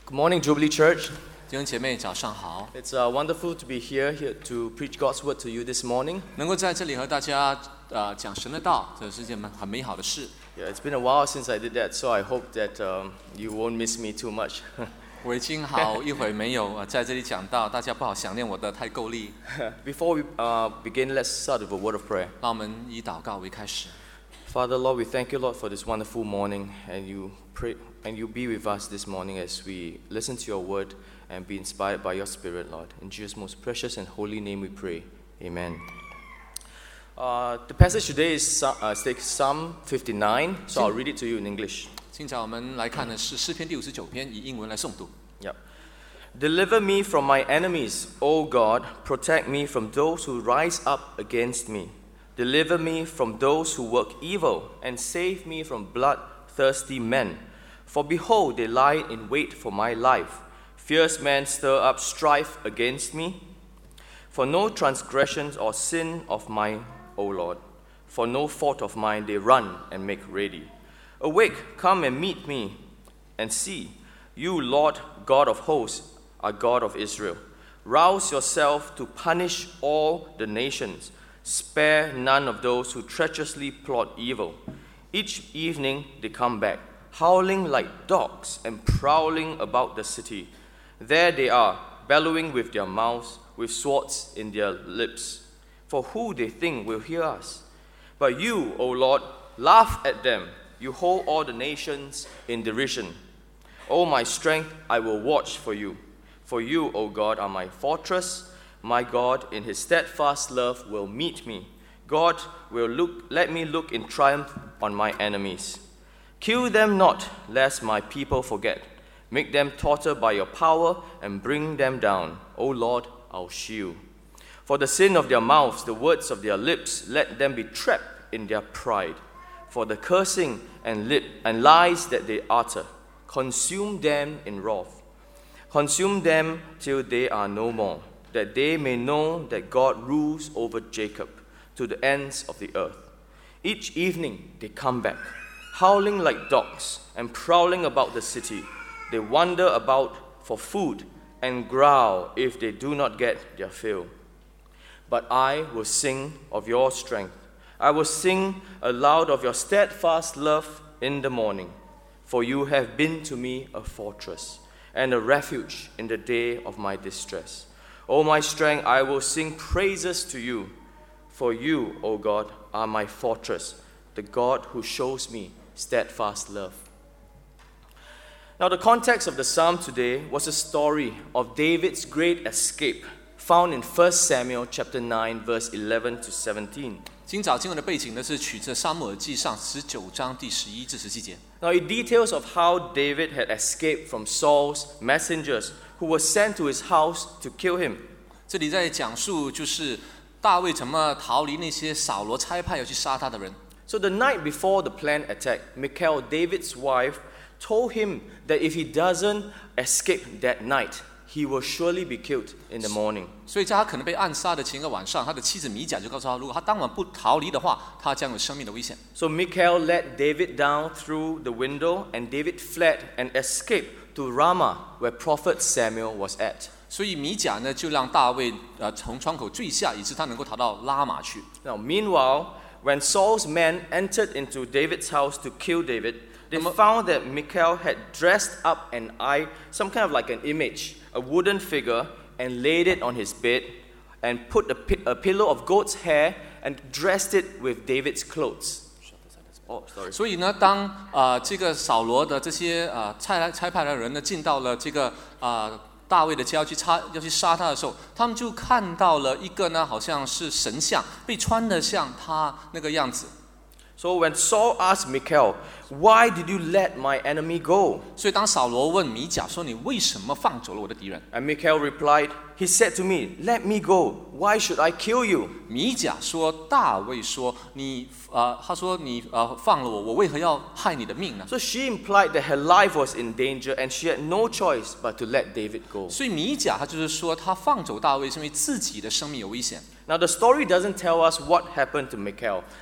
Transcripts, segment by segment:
Good morning, Jubilee Church. 弟兄姐妹早上好， It's wonderful to be here to preach God's word to you this morning. 能够在这里和大家讲神的道，这是件很美好的事。 Yeah, it's been a while since I did that, so I hope that you won't miss me too much. 我已经好一会没有在这里讲道，大家不好想念我的太够力。 Before we begin, let's start with a word of prayer. 让我们以祷告为开始。 Father, Lord, we thank you, Lord, for this wonderful morning, and you be with us this morning as we listen to your word and be inspired by your Spirit, Lord. In Jesus' most precious and holy name we pray. Amen. The passage today is Psalm 59, so I'll read it to you in English. 今早我们来看的是诗篇第59篇，以英文来诵读。 Yep. Deliver me from my enemies, O God. Protect me from those who rise up against me. Deliver me from those who work evil, and save me from bloodthirsty men. For behold, they lie in wait for my life. Fierce men stir up strife against me. For no transgressions or sin of mine, O Lord. For no fault of mine they run and make ready. Awake, come and meet me, and see. You, Lord God of hosts, are God of Israel. Rouse yourself to punish all the nations. Spare none of those who treacherously plot evil. Each evening they come back, howling like dogs and prowling about the city. There they are, bellowing with their mouths, with swords in their lips. For who they think will hear us? But you, O Lord, laugh at them. You hold all the nations in derision. O my strength, I will watch for you. For you, O God, are my fortress. My God, in his steadfast love, will meet me. God will let me look in triumph on my enemies. Kill them not, lest my people forget. Make them totter by your power and bring them down, O Lord, our shield. For the sin of their mouths, the words of their lips, let them be trapped in their pride. For the cursing and lies that they utter, consume them in wrath. Consume them till they are no more, that they may know that God rules over Jacob to the ends of the earth. Each evening they come back, howling like dogs and prowling about the city. They wander about for food and growl if they do not get their fill. But I will sing of your strength. I will sing aloud of your steadfast love in the morning. For you have been to me a fortress and a refuge in the day of my distress. O my strength, I will sing praises to you. For you, O God, are my fortress, the God who shows me steadfast love. Now, the context of the psalm today was a story of David's great escape, found in 1 Samuel chapter 9, verse 11 to 17. 今早经文的背景呢是取自撒母耳记上19章第11至17节。 Now, it details of how David had escaped from Saul's messengers who were sent to his house to kill him. 这里在讲述就是大卫怎么逃离那些扫罗差派要去杀他的人。 So the night before the planned attack, Michal, David's wife, told him that if he doesn't escape that night, he will surely be killed in the morning. 所以在他可能被暗杀的前一个晚上，他的妻子米甲就告诉他，如果他当晚不逃离的话，他将有生命的危险。 So Michal let David down through the window, and David fled and escaped to Ramah, where prophet Samuel was at. 所以米甲呢就让大卫从窗口坠下，以致他能够逃到拉玛去。 Now, meanwhile, when Saul's men entered into David's house to kill David, they found that Michal had dressed up some kind of like an image, a wooden figure, and laid it on his bed, and put a pillow of goat's hair and dressed it with David's clothes. Oh, sorry. 所以呢，当这个扫罗的这些差派的人呢进到了这个大卫的家要去杀他的时候，他们就看到了一个呢，好像是神像，被穿得像他那个样子。 So when Saul asked Michal, "Why did you let my enemy go?" 所以当扫罗问米甲说：“你为什么放走了我的敌人？” And Michal replied, "He said to me, 'Let me go. Why should I kill you?'" 米甲说：“大卫说他说你放了我，我为何要害你的命呢？” So she implied that her life was in danger and she had no choice but to let David go. 所以米甲他就是说，他放走大卫是因为自己的生命有危险。 Now the story doesn't tell us what happened to Michal.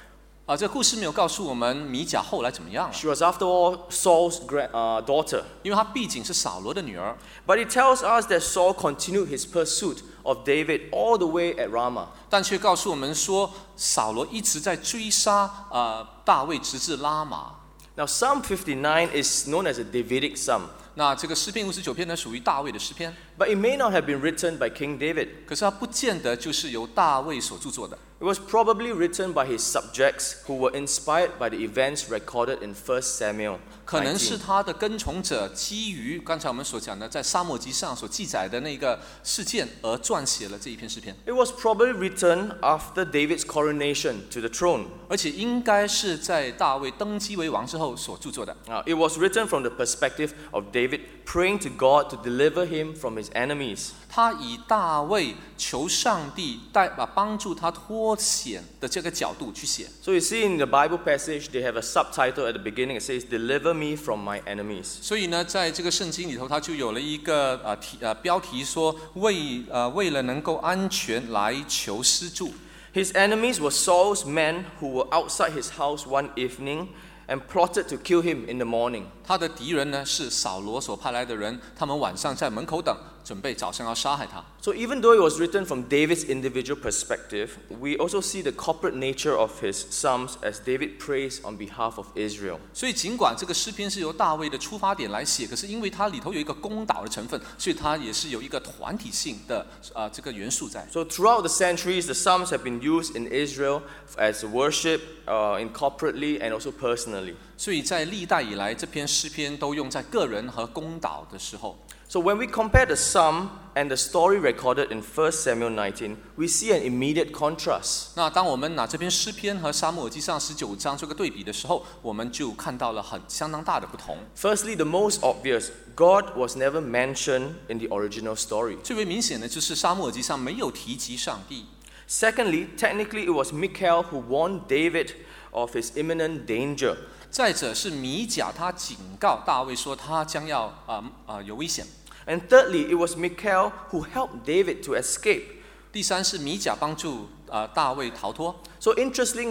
这个故事没有告诉我们米甲后来怎么样了， She was, after all, Saul's daughter. 因为她毕竟是扫罗的女儿。 But it tells us that Saul continued his pursuit of David all the way at Ramah. 但却告诉我们说，扫罗一直在追杀大卫，直至拉玛。 Now, Psalm 59 is known as a Davidic psalm, 那这个诗篇59篇呢，属于大卫的诗篇， but it may not have been written by King David. 可是它不见得就是由大卫所著作的。 It was probably written by his subjects who were inspired by the events recorded in 1 Samuel 可能是 19. 他的跟从者基于刚才我们所讲的在撒母耳记上所记载的那个事件而撰写了这一篇诗篇， It was probably written after David's coronation to the throne. 而且应该是在大卫登基为王之后所著作的。 It was written from the perspective of David praying to God to deliver him from his enemies. 他以大卫求上帝帮助他脱险的这个角度去写。 So you see in the Bible passage, they have a subtitle at the beginning. It says, "Deliver me from my enemies." 所以呢，在这个圣经里头，他就有了一个标题说为了能够安全来求施助。 His enemies were Saul's men who were outside his house one evening and plotted to kill him in the morning. 他的敌人呢是扫罗所派来的人，他们晚上在门口等，准备早上要杀害他。 So even though it was written from David's individual perspective, we also see the corporate nature of his psalms as David prays on behalf of Israel. 所以尽管这个诗篇是由大卫的出发点来写，可是因为它里头有一个攻导的成分，所以它也是有一个团体性的这个元素在。 So throughout the centuries, the psalms have been used in Israel as worship, in corporately and also personally. 所以在历代以来，这篇诗篇都用在个人和公导的时候。 So when we compare the psalm and the story recorded in 1 Samuel 19, we see an immediate contrast. 那当我们拿这篇诗篇和撒母耳记上19章做个对比的时候，我们就看到了相当大的不同。 Firstly, the most obvious, God was never mentioned in the original story. 最为明显的就是撒母耳记上没有提及上帝。 Secondly, technically it was Michal who warned David of his imminent danger. 再者是米甲，他警告大卫说他将要有危险。 And thirdly, it was Michal who helped David to escape. 第三是米甲帮助大卫逃脱。 So interestingly,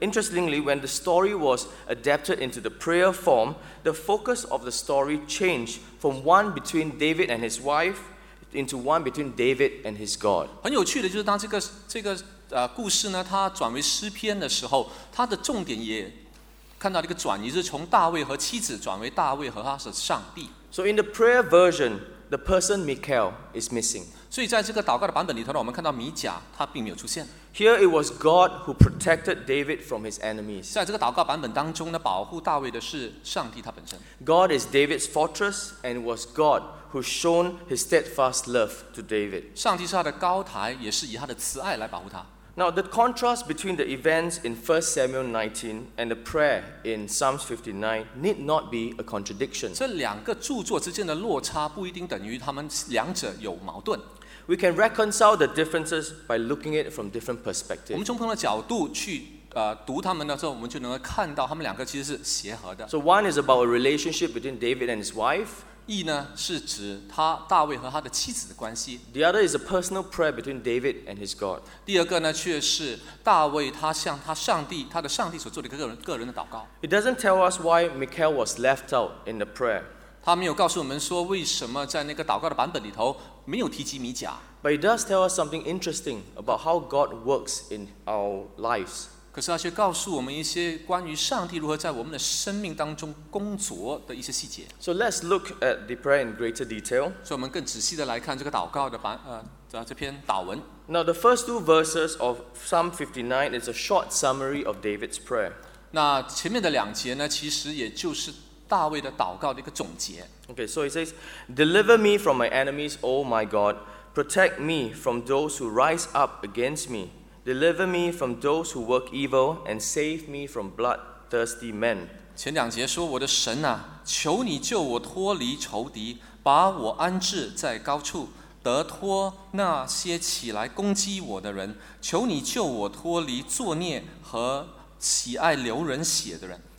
when the story was adapted into the prayer form, the focus of the story changed from one between David and his wife into one between David and his God. 很有趣的就是当这个故事呢，它转为诗篇的时候，它的重点也看到了一个转移，就是从大卫和妻子转为大卫和他的上帝。 So in the prayer version, the person Michal is missing. 所以在这个祷告的版本里头呢，我们看到米甲他并没有出现。 Here it was God who protected David from his enemies. 在这个祷告版本当中呢，保护大卫的是上帝他本身。 God is David's fortress, and it was God who shown his steadfast love to David. 上帝是他的高台，也是以他的慈爱来保护他。 Now, the contrast between the events in 1 Samuel 19 and the prayer in Psalms 59 need not be a contradiction. 这两个著作之间的落差不一定等于他们两者有矛盾。 We can reconcile the differences by looking at it from different 我 perspectives. 们从不同的角度去读他们的时候，我们就能够看到他们两个其实是协和的。 So one is about a relationship between David and his wife. 义呢是指大卫和他的妻子的关系。 The other is a personal prayer between David and his God. 第二个呢，却是大卫他向他的上帝所做的一个个人的祷告。 It doesn't tell us why Michal was left out in the prayer, 他没有告诉我们说为什么在那个祷告的版本里头没有提及米甲。 but it does tell us something interesting about how God works in our lives. 可是他却告诉我们一些关于上帝如何在我们的生命当中工作的一些细节。 So let's look at the prayer in greater detail. 所以我们更仔细的来看这个祷告的这篇祷文。 Now, the first two verses of Psalm 59 is a short summary of David's prayer. 那前面的两节呢，其实也就是大卫的祷告的一个总结。 Okay, so it says, "Deliver me from my enemies, O my God. Protect me from those who rise up against me. Deliver me from those who work evil, and save me from bloodthirsty men." 前两节说：“我的神啊，求你救我脱离仇敌，把我安置在高处，得脱那些起来攻击我的人。求你救我脱离作孽和喜爱流人血的人。”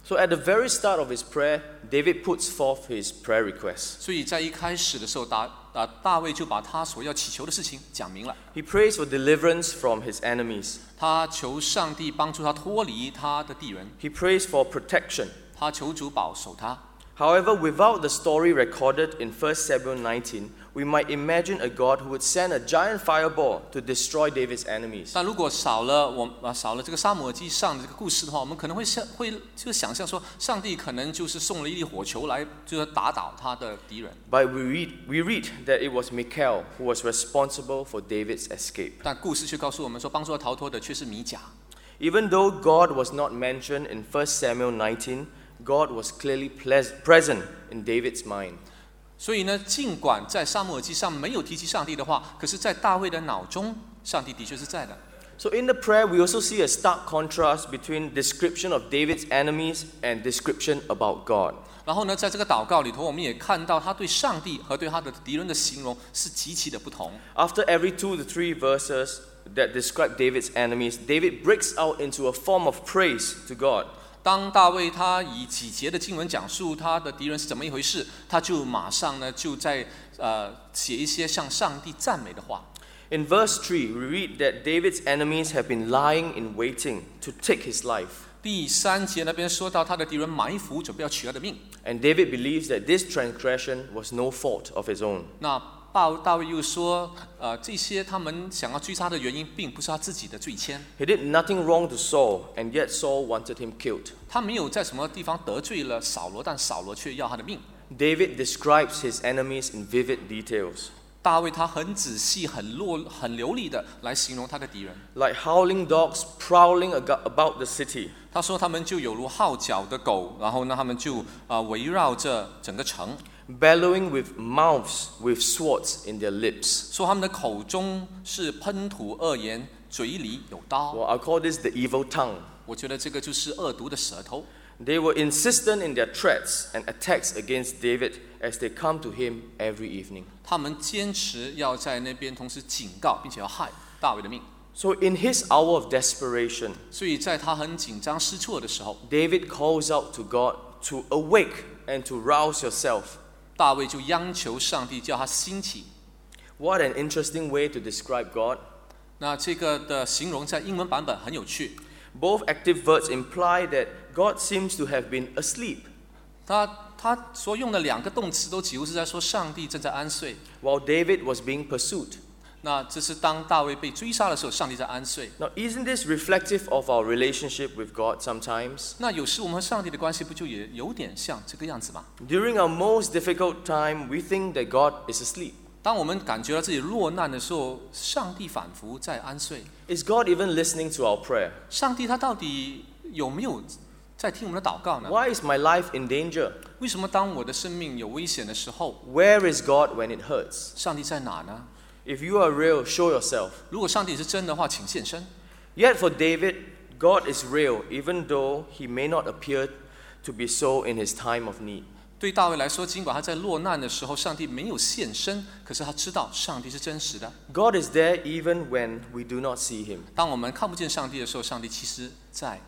So at the very start of his prayer, David puts forth his prayer request. 所以在一开始的时候，大卫就把他所要祈求的事情讲明了。 He prays for deliverance from his enemies. 他求上帝帮助他脱离他的敌人， He prays for protection. 他求主保守他。 However, without the story recorded in 1 Samuel 19, we might imagine a God who would send a giant fireball to destroy David's enemies. 但如果少了这个撒母耳记上的这个故事的话，我们可能会想象说，上帝可能就是送了一粒火球来，就是打倒他的敌人。 But we read that it was Michal who was responsible for David's escape. 但故事却告诉我们说，帮助他逃脱的却是米甲。 Even though God was not mentioned in 1 Samuel 19, God was clearly present in David's mind. 所以呢，尽管在撒母耳记上没有提及上帝的话，可是在大卫的脑中，上帝的确是在的。 So in the prayer, we also see a stark contrast between description of David's enemies and description about God. 然后呢，在这个祷告里头，我们也看到他对上帝和对他的敌人的形容是极其的不同。 After every 2 to 3 verses that describe David's enemies, David breaks out into a form of praise to God. 当大卫他以几节的经文讲述他的敌人是怎么一回事，他就马上呢就在写一些向上帝赞美的话。 In verse 3, we read that David's enemies have been lying in waiting to take his life. 第3节那边说到他的敌人埋伏，准备要取他的命。 And David believes that this transgression was no fault of his own. 那大卫又说，这些他们想要追杀的原因，并不是他自己的罪愆。 He did nothing wrong to Saul, and yet Saul wanted him killed. 他没有在什么地方得罪了扫罗，但扫罗却要他的命。 David describes his enemies in vivid details. 大卫他很仔细、很流利的来形容他的敌人。 Like howling dogs prowling about the city. 他说他们就有如号角的狗，然后呢，他们就围绕着整个城。 Bellowing with mouths with swords in their lips. 说他们的口中是喷吐恶言，嘴里有刀。 Well, I'll call this the evil tongue. 我觉得这个就是恶毒的舌头。 They were insistent in their threats and attacks against David as they come to him every evening. 他们坚持要在那边同时警告，并且要害大卫的命。 So in his hour of desperation, 所以在他很紧张失措的时候， David calls out to God to awake and to rouse yourself. 大卫就央求上帝叫他兴起。 What an interesting way to describe God. 那这个的形容在英文版本很有趣。 Both active verbs imply that God seems to have been asleep. 他所用的2个动词都几乎是在说上帝正在安睡。 While David was being pursued. 那这是当大卫被追杀的时候，上帝在安睡。 Now, isn't this reflective of our relationship with God sometimes? 那有时我们和上帝的关系不就也有点像这个样子吗？ During our most difficult time, we think that God is asleep. 当我们感觉到自己落难的时候，上帝仿佛在安睡。 Is God even listening to our prayer? 上帝他到底有没有在听我们的祷告呢？ Why is my life in danger? 为什么当我的生命有危险的时候， Where is God when it hurts? 上帝在哪呢？ If you are real, show yourself. 如果上帝是真的话，请现身。 Yet for David, God is real, even though he may not appear to be so in his time of need. 对大卫来说，尽管他在落难的时候，上帝没有现身，可是他知道上帝是真实的。 God is there even when we do not see him. 当我们看不见上帝的时候，上帝其实在。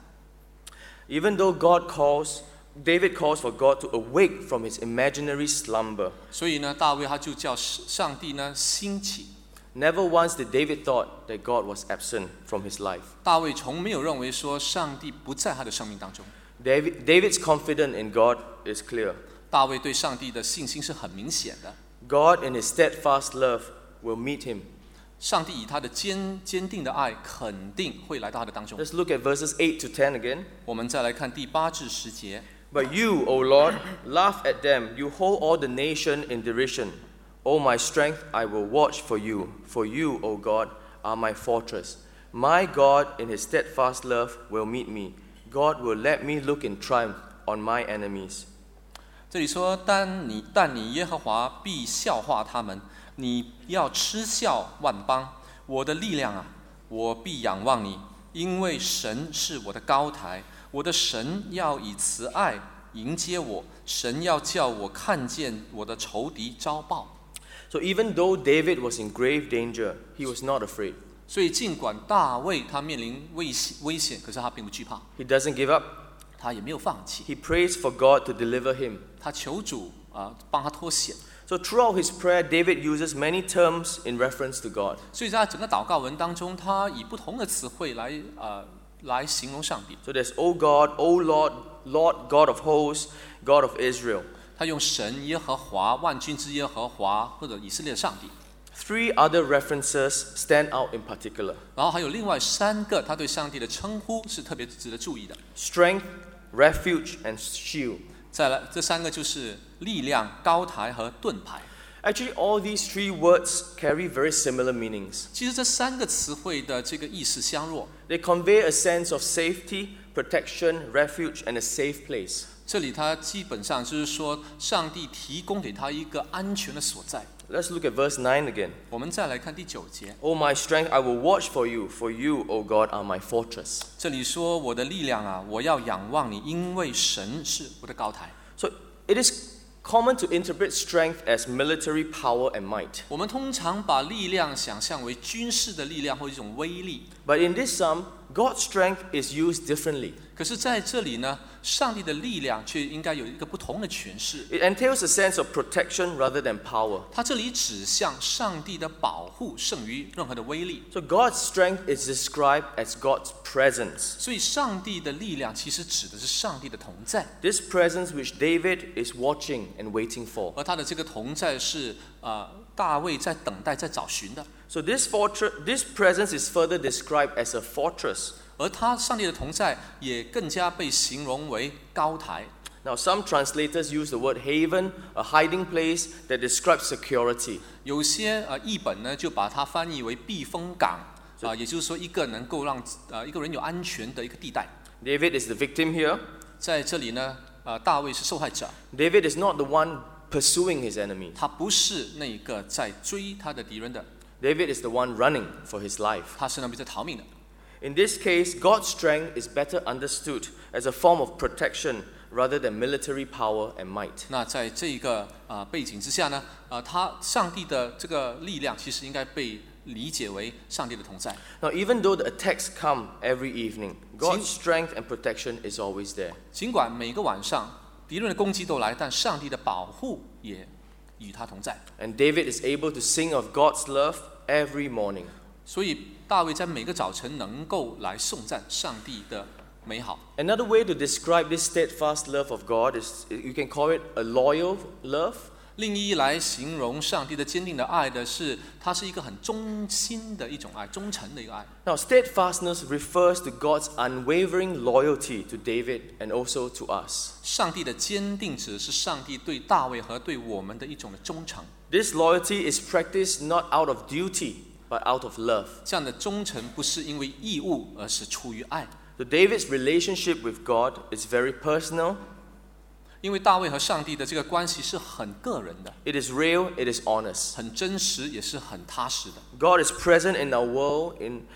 Even though David calls for God to awake from his imaginary slumber. 所以呢，大卫他就叫上帝呢兴起。 Never once did David thought that God was absent from his life. 大卫从没有认为说上帝不在他的生命当中。 David's confidence in God is clear. 大卫对上帝的信心是很明显的。 God in his steadfast love will meet him. 上帝以他的坚定的爱，肯定会来到他的当中。 Let's look at verses 8 to 10 again. 我们再来看第8至10节。 But you, O Lord, laugh at them. You hold all the nation in derision. O my strength, I will watch for you. For you, O God, are my fortress. My God, in his steadfast love, will meet me. God will let me look in triumph on my enemies. 这里说，但你耶和华必笑话他们，你要嗤笑万邦。我的力量啊，我必仰望你，因为神是我的高台。我的神要以慈爱迎接我，神要叫我看见我的仇敌遭报。 So even though David was in grave danger, he was not afraid. 所以尽管大卫他面临危险，可是他并不惧怕， He doesn't give up. 他也没有放弃， He prays for God to deliver him. 他求主帮他脱险。 So throughout his prayer, David uses many terms in reference to God. 所以在整个祷告文当中，他以不同的词汇来形容上帝。 So there's, O God, O Lord, Lord God of hosts, God of Israel. 他用神耶和华、万军之耶和华或者以色列上帝。 Three other references stand out in particular. 然后还有另外3个他对上帝的称呼是特别值得注意的。 Strength, refuge, and shield. 再来，这3个就是力量、高台和盾牌。 Actually, all these three words carry very similar meanings. 其实这3个词汇的这个意思相若。 They convey a sense of safety, protection, refuge, and a safe place. 这里他基本上就是说，上帝提供给他一个安全的所在。 Let's look at verse 9 again. 我们再来看第9节， O my strength, I will watch for you, O God, are my fortress. 这里说我的力量啊，我要仰望你，因为神是我的高台。 So it is common to interpret strength as military power and might. 我们通常把力量想象为军事的力量或一种威力， But in this psalm, God's strength is used differently. 可是在这里呢，上帝的力量却应该有一个不同的诠释。 It entails a sense of protection rather than power. 它这里指向上帝的保护胜于任何的威力， So God's strength is described as God's presence. 所以上帝的力量其实指的是上帝的同在， This presence which David is watching and waiting for. 而他的这个同在是大卫在等待、在找寻的。 So this presence is further described as a fortress. 而他上帝的同在也更加被形容为高台。 Now, some translators use the word haven, a hiding place that describes security. 有些译本呢就把它翻译为避风港，也就是说一个能够让一个人有安全的一个地带。 David is the victim here. 在这里呢，大卫是受害者， David is not the one pursuing his enemy. 他不是那个在追他的敌人的， David is the one running for his life. 他是那边在逃命的。 In this case, God's strength is better understood as a form of protection rather than military power and might. 那在这个背景之下呢，上帝的这个力量其实应该被理解为上帝的同在。 Now, even though the attacks come every evening, God's strength and protection is always there. 尽管每个晚上敌人的攻击都来，但上帝的保护也与他同在。 And David is able to sing of God's love every morning. 所以大卫在每个早晨能够来颂赞上帝的美好。 Another way to describe this steadfast love of God is you can call it a loyal love. 另一来形容上帝的坚定的爱的是，它是一个很忠心的一种爱，忠诚的一个爱。 Now, steadfastness refers to God's unwavering loyalty to David and also to us. 上帝的坚定指的是上帝对大卫和对我们的一种的忠诚。 This loyalty is practiced not out of duty, but out of love. 这样的忠诚不是因为义务，而是出于爱。 So David's relationship with God is very personal. 因为大卫和上帝的这个关系是很个人的， It is real, it is honest. 很真实，也是很踏实的。 God is present in our world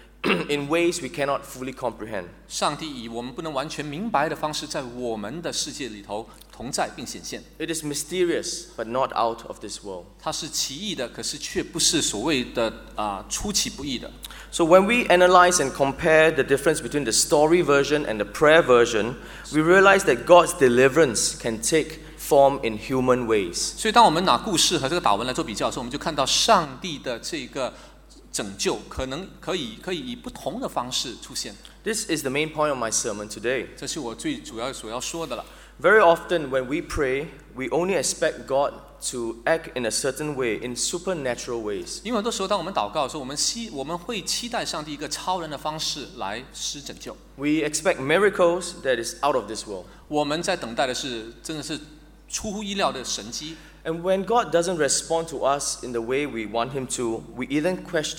in ways we cannot fully comprehend. 上帝以我们不能完全明白的方式，在我们的世界里头同在并显现。 It is mysterious, but not out of this world. 它是奇异的，可是却不是所谓的出其不意的。 So when we analyze and compare the difference between the story version and the prayer version, we realize that God's deliverance can take form in human ways. 所以，当我们拿故事和这个祷文来做比较的时候，我们就看到上帝的这个拯救可能可以以不同的方式出现。 This is the main point of my sermon today. 这是我最主要所要说的了。 Very often when we pray, we only expect God to act in a certain way, in supernatural ways. 因为很多时候，当我们祷告的时候，我们会期待上帝一个超人的方式来施拯救。 We expect miracles that is out of this world. 我们在等待的是真的是出乎意料的神迹。 And when God doesn't respond to us in the way we want Him to, we either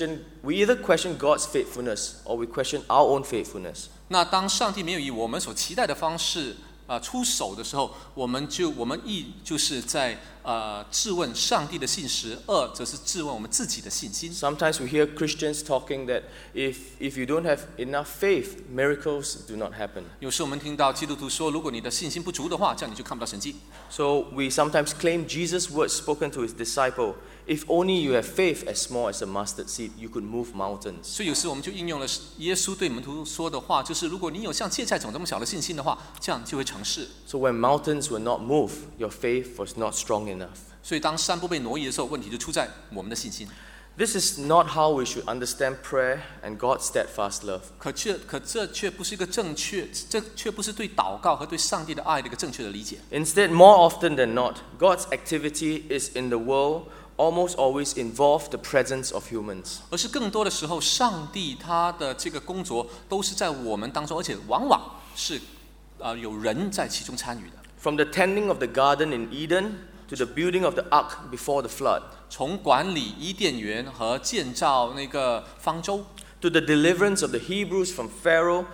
question God's faithfulness or we question our own faithfulness. 那当上帝没有以我们所期待的方式出手的时候，我们就是在质问上帝的信实，二则是质问我们自己的信心。 Sometimes we hear Christians talking that if you don't have enough faith, miracles do not happen. 有时我们听到基督徒说，如果你的信心不足的话，这样你就看不到神迹。 So we sometimes claim Jesus' words spoken to his disciple, if only you have faith as small as a mustard seed, you could move mountains. 所以有时我们就应用了耶稣对门徒说的话，就是如果你有像芥菜种这么小的信心的话，这样就会成事。 So when mountains will not move, your faith was not strong enough. 所以当山不被挪移的时候，问题就出在我们的信心。 This is not how we should understand prayer and God's steadfast love. 可这却不是一个正确，这却不是对祷告和对上帝的爱的一个正确的理解。 Instead, more often than not, God's activity is in the world almost always involve the presence of humans. 而是更多的时候，上帝他的这个工作都是在我们当中，而且往往是有人在其中参与的。 From the tending of the garden in Eden to the building of the ark before the flood, 从管理伊甸园和建造那个方舟， to the deliverance of the Hebrews from Pharaoh,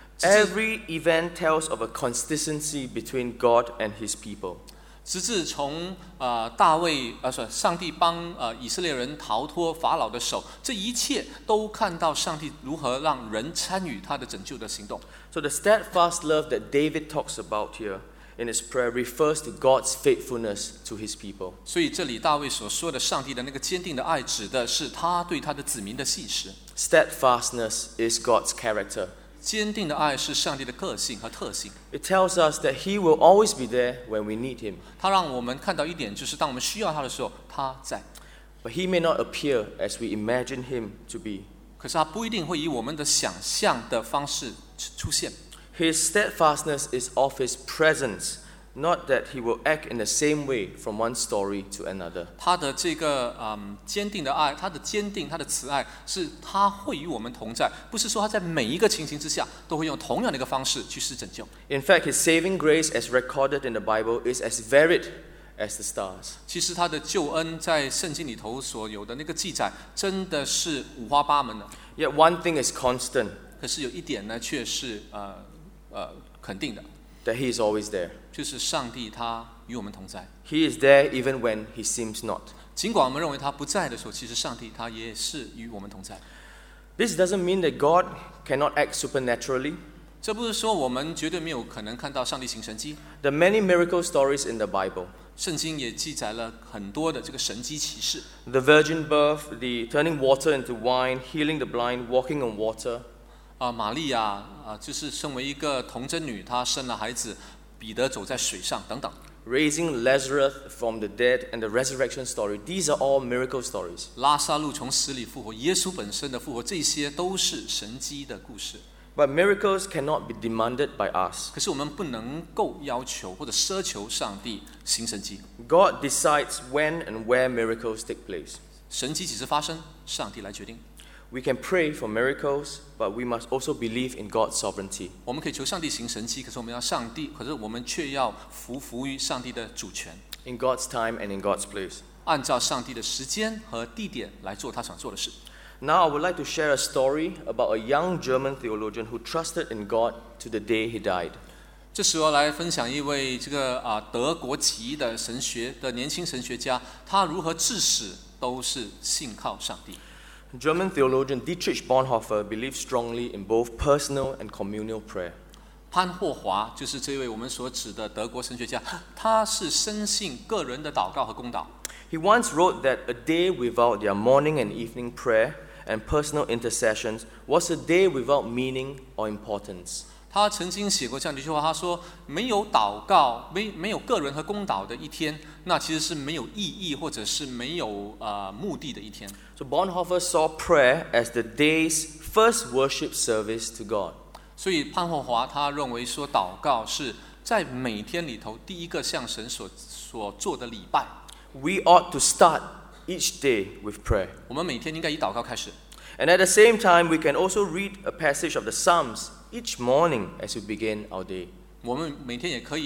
every event tells of a consistency between God and his people. 直至从上帝帮以色列人逃脱法老的手，这一切都看到上帝如何让人参与他的拯救的行动。 So the steadfast love that David talks about here in his prayer refers to God's faithfulness to his people. 所以这里大卫所说的上帝的那个坚定的爱，指的是他对他的子民的信实。 Steadfastness is God's character. 坚定的爱是上帝的个性和特性。 It tells us that he will always be there when we need him. 他让我们看到一点，就是当我们需要他的时候，他在。 But he may not appear as we imagine him to be. 可是他不一定会以我们的想象的方式出现。 His steadfastness is of his presence, not that he will act in the same way from one story to another. 他的这个坚定的爱，他的坚定，他的慈爱，是他会与我们同在，不是说他在每一个情形之下都会用同样的一个方式去施拯救。 In fact, his saving grace as recorded in the Bible is as varied as the stars. 其实他的救恩在圣经里头所有的那个记载，真的是五花八门的。 Yet one thing is constant, 可是有一点呢，却是肯定的， that he is always there. 就是上帝他与我们同在。 He is there even when he seems not. 尽管我们认为他不在的时候，其实上帝他也是与我们同在。 This doesn't mean that God cannot act supernaturally. 这不是说我们绝对没有可能看到上帝行神迹。 There are many miracle stories in the Bible. 圣经也记载了很多的这个神迹奇事。 The virgin birth, the turning water into wine, healing the blind, walking on water. 玛利亚就是身为一个童贞女，她生了孩子，彼得走在水上等等。 Raising Lazarus from the dead and the resurrection story. These are all miracle stories. 拉撒路从死里复活，耶稣本身的复活，这些都是神迹的故事。 But miracles cannot be demanded by us. 可是我们不能够要求或者奢求上帝行神迹。 God decides when and where miracles take place. 神迹几时发生，上帝来决定。 We can pray for miracles, but we must also believe in God's sovereignty. 我们可以求上帝行神迹，可是我们却要服于上帝的主权， In God's time and in God's place. 按照上帝的时间和地点来做他想做的事。 Now I would like to share a story about a young German theologian who trusted in God to the day he died. 这时候来分享一位这个德国籍的年轻神学家，他如何至死都是信靠上帝。 German theologian Dietrich Bonhoeffer believed strongly in both personal and communal prayer. 潘霍华就是这位我们所指的德国神学家，他是深信个人的祷告和公祷。 He once wrote that a day without their morning and evening prayer and personal intercessions was a day without meaning or importance. 他曾经写过这样的一句话，他说：“没有祷告，没有个人和公祷的一天，那其实是没有意义或者是没有目的的一天。” So Bonhoeffer saw prayer as the day's first worship service to God. 所以潘霍华他认为说，祷告是在每天里头第一个向神所做的礼拜。 We ought to start each day with prayer. 我们每天应该以祷告开始。 And at the same time, we can also read a passage of the Psalms each morning as we begin our day. 我们每天也可以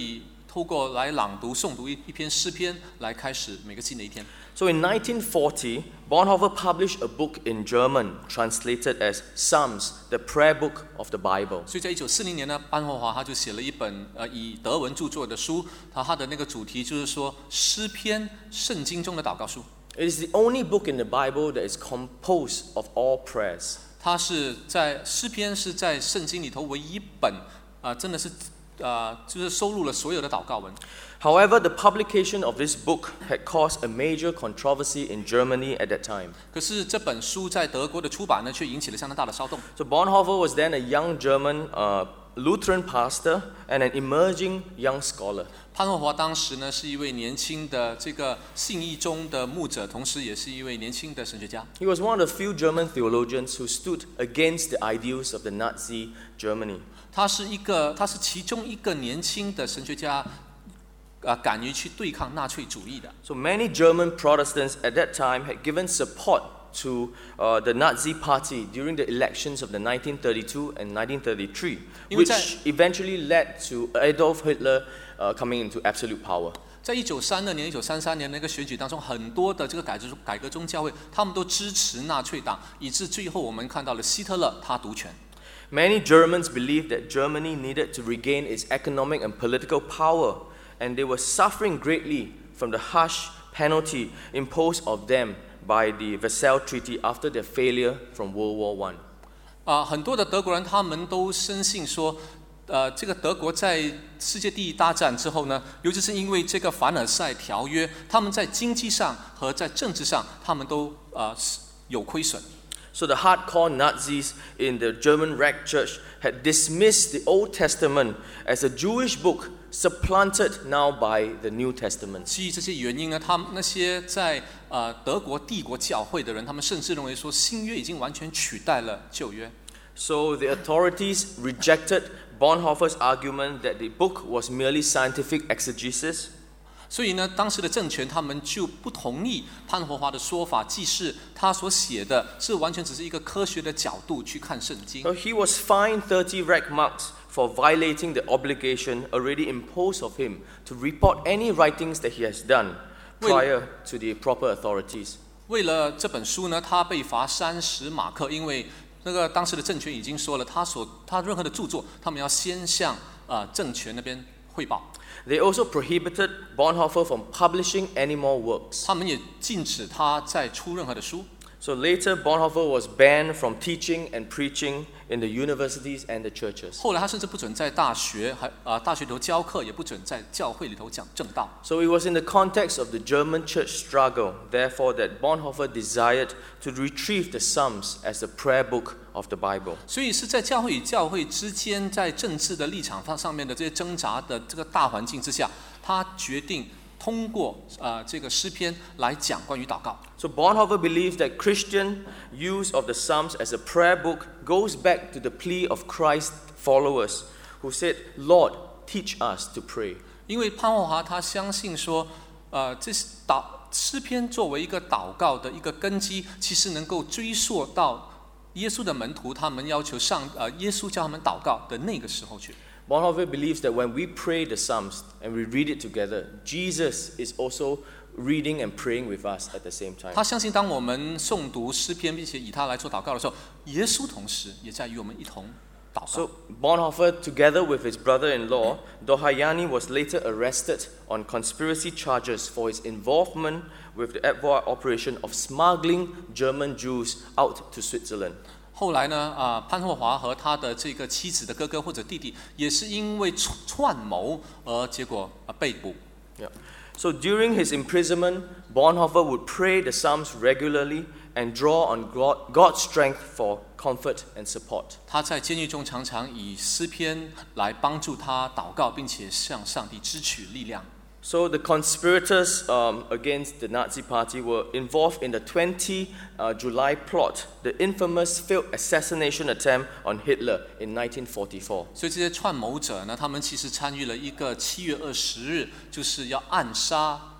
透过来朗读、诵读一篇诗篇，来开始每个新的一天。 So in 1940, Bonhoeffer published a book in German translated as Psalms, the prayer book of the Bible. 所以在1940年呢，班霍华他就写了一本以德文著作的书，他的那个主题就是说诗篇，圣经中的祷告书。 It is the only book in the Bible that is composed of all prayers. 它是在诗篇是在圣经里头唯一一本真的是就是收录了所有的祷告文。 However, the publication of this book had caused a major controversy in Germany at that time. 可是这本书在德国的出版呢，却引起了相当大的骚动。 So Bonhoeffer was then a young German Lutheran pastor and an emerging young scholar. 潘霍华当时呢是一位年轻的这个信义中的牧者，同时也是一位年轻的神学家。 He was one of the few German theologians who stood against the ideals of the Nazi Germany. 他是其中一个年轻的神学家，敢于去对抗纳粹主义的。 So many German Protestants at that time had given support to the Nazi Party during the elections of the 1932 and 1933, which eventually led to Adolf Hitler coming into absolute power. 在1932年、1933年那个选举当中，很多的这个改革宗教会，他们都支持纳粹党，以致最后我们看到了希特勒他独权。 Many Germans believed that Germany needed to regain its economic and political power, and they were suffering greatly from the harsh penalty imposed of them by the Versailles Treaty after their failure from World War I. 很多的德国人他们都深信说，这个德国在世界第一大战之后呢，尤其是因为这个凡尔赛条约，他们在经济上和在政治上，他们都有亏损。 So the hardcore Nazis in the German Reich Church had dismissed the Old Testament as a Jewish book supplanted now by the New Testament. 基于这些原因呢，他们那些在德国帝国教会的人，他们甚至认为说新约已经完全取代了旧约。 So the authorities rejected Bonhoeffer's argument that the book was merely scientific exegesis. 所以呢，当时的政权他们就不同意潘霍华的说法，即是他所写的是完全只是一个科学的角度去看圣经。 So he was fined 30 Reichsmarks for violating the obligation already imposed of him to report any writings that he has done prior to the proper authorities. 为了这本书呢，他被罚30马克，因为那个当时的政权已经说了，他任何的著作，他们要先向政权那边汇报。 They also prohibited Bonhoeffer from publishing any more works. 他们也禁止他再出任何的书。 So later, Bonhoeffer was banned from teaching and preaching in the universities and the churches. 后来他甚至不准在大学里头教课，也不准在教会里头讲正道。 So it was in the context of the German church struggle, therefore, that Bonhoeffer desired to retrieve the Psalms as the prayer book of the Bible. 所以是在教会与教会之间，在政治的立场上面的这些挣扎的这个大环境之下，他决定通过这个诗篇来讲关于祷告。 So Bonhoeffer believes that Christian use of the Psalms as a prayer book goes back to the plea of Christ's followers who said, "Lord, teach us to pray." 因为潘霍华他相信说，这诗篇作为一个祷告的一个根基，其实能够追溯到耶稣的门徒他们要求耶稣教他们祷告的那个时候去。 Bonhoeffer believes that when we pray the Psalms and we read it together, Jesus is also reading and praying with us at the same time. 他相信当我们诵读诗篇，并且以它来做祷告的时候，耶稣同时也在与我们一同祷告。 So Bonhoeffer, together with his brother-in-law, Dohayani, was later arrested on conspiracy charges for his involvement with the Advoi operation of smuggling German Jews out to Switzerland. 后来呢，潘霍华和他的这个妻子的哥哥或者弟弟，也是因为串谋而结果被捕。 Yeah. So during his imprisonment, Bonhoeffer would pray the Psalms regularly and draw on God's strength for comfort and support. 他在监狱中常常以诗篇来帮助他祷告，并且向上帝支取力量。 So the conspirators against the Nazi Party were involved in the 20 July plot, the infamous failed assassination attempt on Hitler in 1944. 所以这些串谋者呢，他们其实参与了一个7月20日，就是要暗杀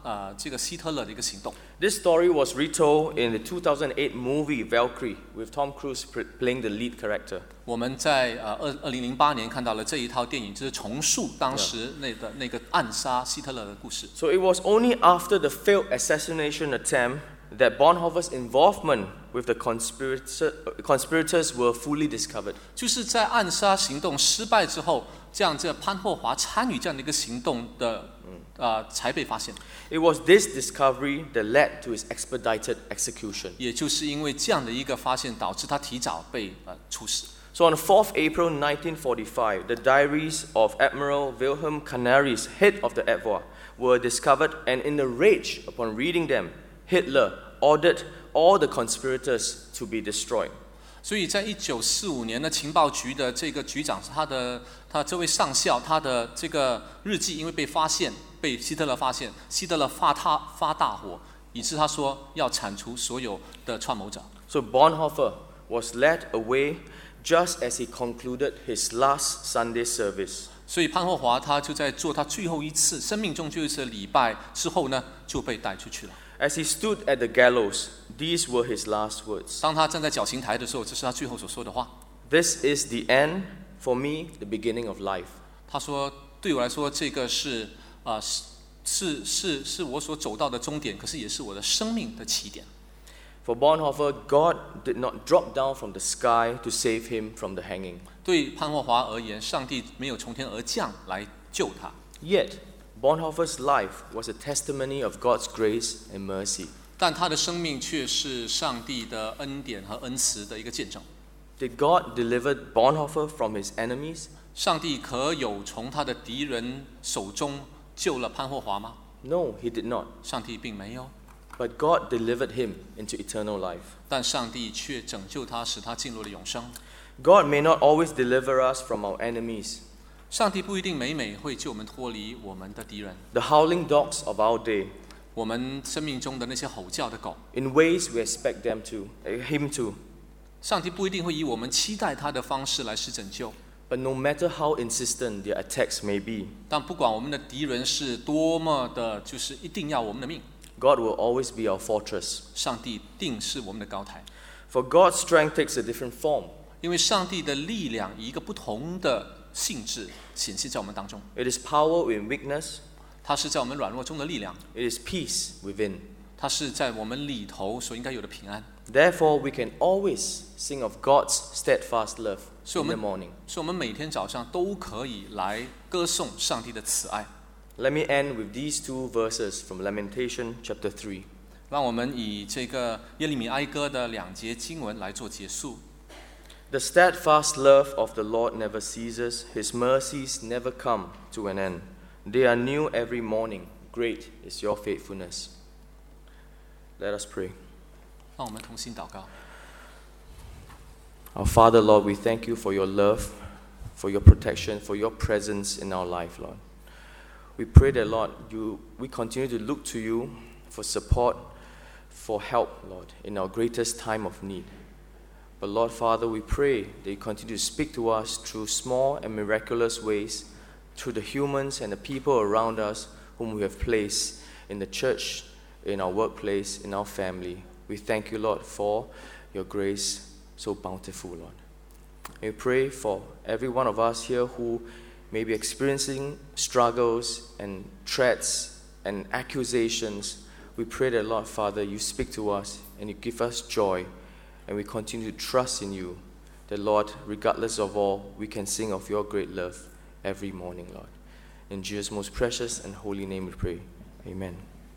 这个希特勒的一个行动。 This story was retold in the 2008 movie Valkyrie, with Tom Cruise playing the lead character. 我们在2008年看到了这一套电影，就是重述当时那个暗杀希特勒的故事。 So it was only after the failed assassination attempt that Bonhoeffer's involvement with the conspirators were fully discovered. 就是在暗杀行动失败之后，这潘霍华参与这样的一个行动的才被发现。 It was this discovery that led to his expedited execution. 也就是因为这样的一个发现，导致他提早被处死。 So on 4th April 1945, the diaries of Admiral Wilhelm Canaris, head of the Abwehr, were discovered, and in a rage upon reading them, Hitler ordered all the conspirators to be destroyed. 所以在1945年的情报局的这个局长，他这位上校，他的这个日记因为被希特勒发现，希特勒发大火，以致他说要铲除所有的串谋者。 So Bonhoeffer was led away just as he concluded his last Sunday service. 所以潘霍华他就在做他最后一次生命中最后一次的礼拜之后呢，就被带出去了。 As he stood at the gallows, these were his last words. 当他站在绞刑台的时候，这是他最后所说的话。 This is the end, for me, the beginning of life. 他说：“对我来说，这个是我所走到的终点，可是也是我的生命的起点。” For Bonhoeffer, God did not drop down from the sky to save him from the hanging. 对潘霍华而言，上帝没有从天而降来救他。 Yet, Bonhoeffer's life was a testimony of God's grace and mercy. 但他的生命却是上帝的恩典和恩慈的一个见证。 Did God deliver Bonhoeffer from his enemies? 上帝可有从他的敌人手中救了潘霍华吗？ No, he did not. 上帝并没有。 But God delivered him into eternal life. 但上帝却拯救他，使他进入了永生。 God may not always deliver us from our enemies. 上帝不一定每会救我们脱离我们的敌人。 The howling dogs of our day. 我们生命中的那些吼叫的狗。 In ways we expect him to. 上帝不一定会以我们期待他的方式来施拯救。 But no matter how insistent their attacks may be, 但不管我们的敌人是多么的，就是一定要我们的命。 God will always be our fortress. 上帝定是我们的高台。 For God's strength takes a different form. 因为上帝的力量以一个不同的性质显现在我们当中。 It is power in weakness. 它是在我们软弱中的力量。 It is peace within. 它是在我们里头所应该有的平安。 Therefore, we can always sing of God's steadfast love in the morning. 所以我们每天早上都可以来歌颂上帝的慈爱。 Let me end with these two verses from Lamentation chapter 3. 让我们以这个耶利米哀歌的2节经文来做结束。 The steadfast love of the Lord never ceases. His mercies never come to an end. They are new every morning. Great is your faithfulness. Let us pray. 让我们同心祷告。 Our Father, Lord, we thank you for your love, for your protection, for your presence in our life, Lord. We pray that, Lord, we continue to look to you for support, for help, Lord, in our greatest time of need. But, Lord, Father, we pray that you continue to speak to us through small and miraculous ways, through the humans and the people around us whom we have placed in the church, in our workplace, in our family. We thank you, Lord, for your grace so bountiful, Lord. And we pray for every one of us here who may be experiencing struggles and threats and accusations. We pray that, Lord, Father, you speak to us and you give us joy, and we continue to trust in you, that, Lord, regardless of all, we can sing of your great love every morning, Lord. In Jesus' most precious and holy name we pray. Amen.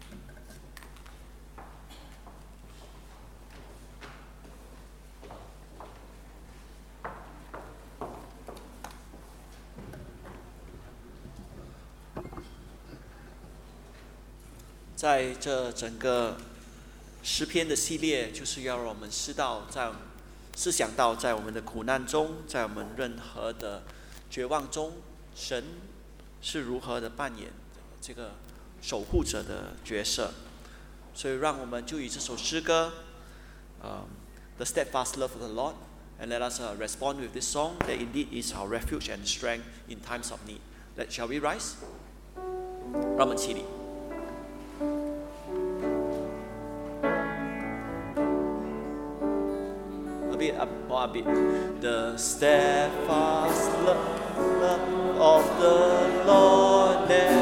在这整个诗篇的系列，就是要让我们思想到，在我们的苦难中，在我们任何的绝望中，神是如何的扮演这个守护者的角色。所以，让我们就以这首诗歌，The Steadfast Love of the Lord, and let us respond with this song that indeed is our refuge and strength in times of need. Shall we rise? 让我们起立。 发别。The steadfast love of the Lord